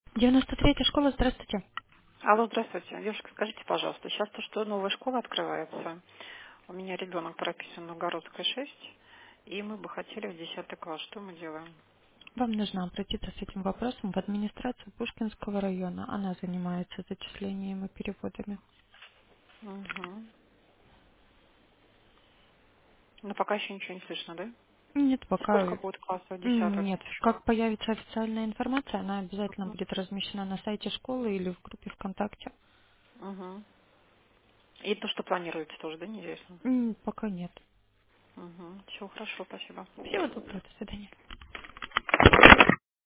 93-я школа, здравствуйте. Алло, здравствуйте. Девушка, скажите, пожалуйста, сейчас то, что новая школа открывается, у меня ребенок прописан на Городской 6, и мы бы хотели в 10 класс. Что мы делаем? Вам нужно обратиться с этим вопросом в администрацию Пушкинского района. Она занимается зачислением и переводами. Угу. Но пока еще ничего не слышно, да? Нет, пока Сколько будет классов десяток? нет. Как появится официальная информация, она обязательно будет размещена на сайте школы или в группе ВКонтакте. Угу. И то, что планируется тоже, да, неизвестно? Пока нет. Угу. Все хорошо, спасибо. Всего доброго, до свидания.